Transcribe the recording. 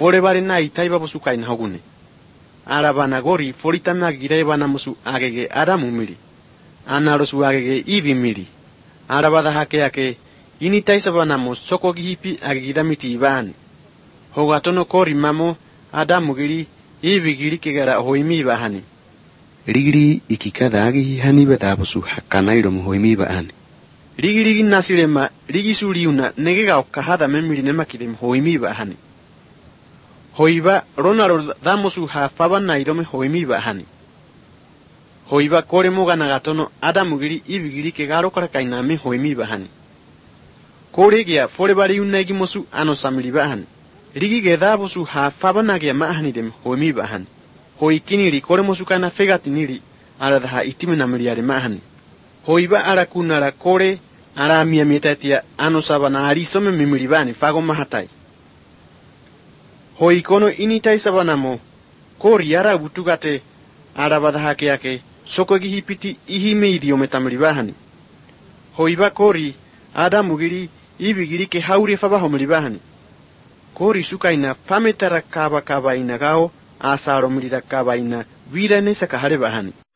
fore bare na itaiba bosu kain hogune. Arabana gori foritama gireba na musu agege aramumiri. Anarosu agege ibimiri. Arabada hake ake ini taisabana mo soko gihipi agidamiti ibani. Hogatono kori mamo adamugiri ibigiri kegara hoimi bahani. Rigiri ikikada agi hani batabusu hakanairo hoimi bahani. Rigiri nasirema rigisuriuna negega okahada memiri nemakidem hoimi bahani. Hoiba ronaro damosu hafabana idome hoimi bahani. Hoiba kore moga nagatono adamugiri ibigiri kegaro karakainame hoimi bahani. Kore gia fore bari unagi mosu anosamili bahani. Rigi gedabosu hafabana gia mahani dem hoimi bahani. Hoikiniri kore mosu kana fegatiniri aradaha itimina miliari mahani. Hoiba arakunara kore aramia mietatia anosabana arisome mimilibani fago mahatai. Hoikono initai sabanamo kori ara butugate arabada hake yake soko gihipiti ihime idiome tamilibahani. Hoiba kori adamugiri ibigiri ke hauri fabaho milibahani. Kori sukaina fametara kaba inagao asaro milida kaba ina vira nesa kahare bahani.